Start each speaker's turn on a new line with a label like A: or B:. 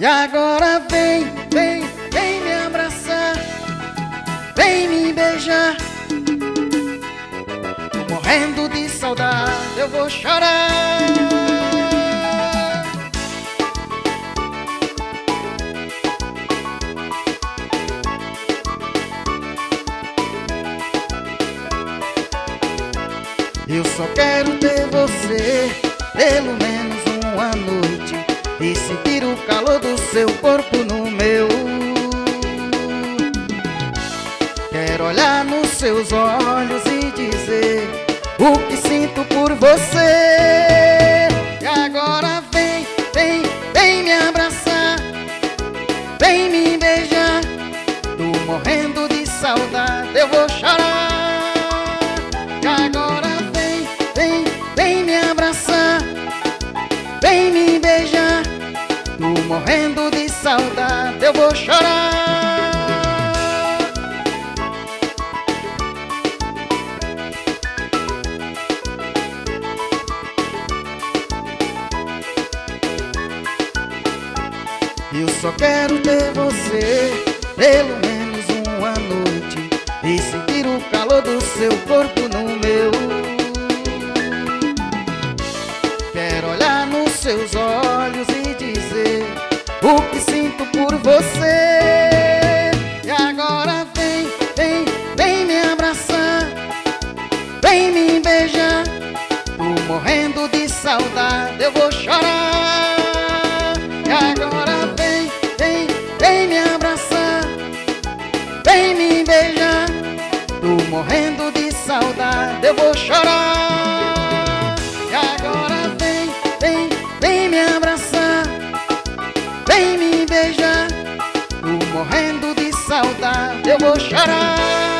A: E agora vem, vem, vem me abraçar, vem me beijar. Tô morrendo de saudade, eu vou chorar. Eu só quero ter você, pelo menos uma noite, e sentir o calor do seu corpo no meu. Quero olhar nos seus olhos e dizer o que sinto por você. E agora vem, vem, vem me abraçar, vem me beijar. Tô morrendo de saudade, eu vou chorar. E agora vem, vem, vem me abraçar, vem me beijar. Tô morrendo de saudade, eu vou chorar. Eu só quero ter você, pelo menos uma noite, e sentir o calor do seu corpo no meu. Quero olhar nos seus olhos e dizer o que sinto por você. E agora vem, vem, vem me abraçar, vem me beijar. Tô morrendo de saudade, eu vou chorar. E agora vem, vem, vem me abraçar, vem me beijar. Tô morrendo de saudade, eu vou chorar. E agora vem, vem, vem me abraçar, vem me beijar. Tô morrendo de saudade, eu vou chorar.